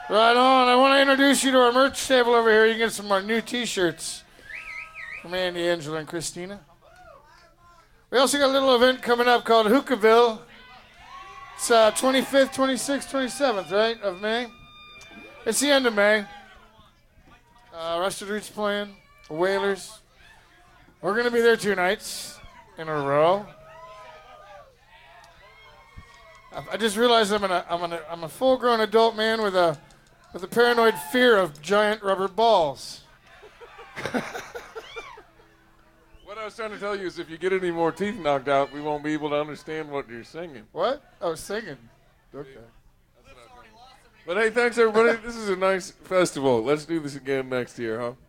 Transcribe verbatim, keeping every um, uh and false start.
Right on. I want to introduce you to our merch table over here. You can get some of our new T-shirts from Andy, Angela, and Christina. We also got a little event coming up called Hookahville. It's uh, twenty-fifth, twenty-sixth, twenty-seventh, right, of May. It's the end of May. Uh, Rusted Roots playing, the Whalers. We're going to be there two nights in a row. I, I just realized I'm, an, I'm, an, I'm a full-grown adult man with a with a paranoid fear of giant rubber balls. What I was trying to tell you is if you get any more teeth knocked out, we won't be able to understand what you're singing. What? I was singing. Okay. But hey, thanks everybody. This is a nice festival. Let's do this again next year, huh?